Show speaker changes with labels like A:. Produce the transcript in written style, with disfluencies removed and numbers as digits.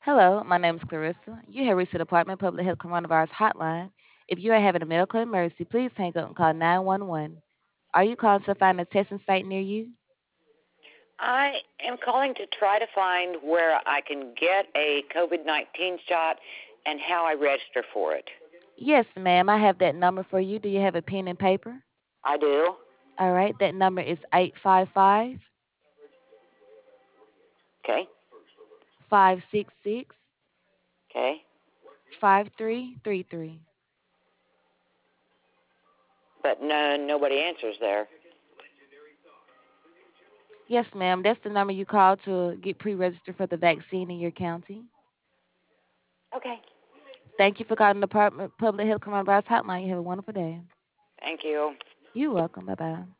A: Hello, my name is Clarissa. You have reached the Department of Public Health Coronavirus Hotline. If you are having a medical emergency, please hang up and call 911. Are you calling to find a testing site near you?
B: I am calling to try to find where I can get a COVID 19 shot and how I register for it.
A: Yes, ma'am. I have that number for you. Do you have a pen and paper?
B: I do.
A: All right, that number is 855
B: Okay.
A: 566
B: Okay.
A: 5333.
B: But nobody answers there.
A: Yes, ma'am. That's the number you call to get pre registered for the vaccine in your county.
B: Okay.
A: Thank you for calling the Department of Public Health Coronavirus Hotline. You have a wonderful day.
B: Thank you.
A: You're welcome. Bye bye.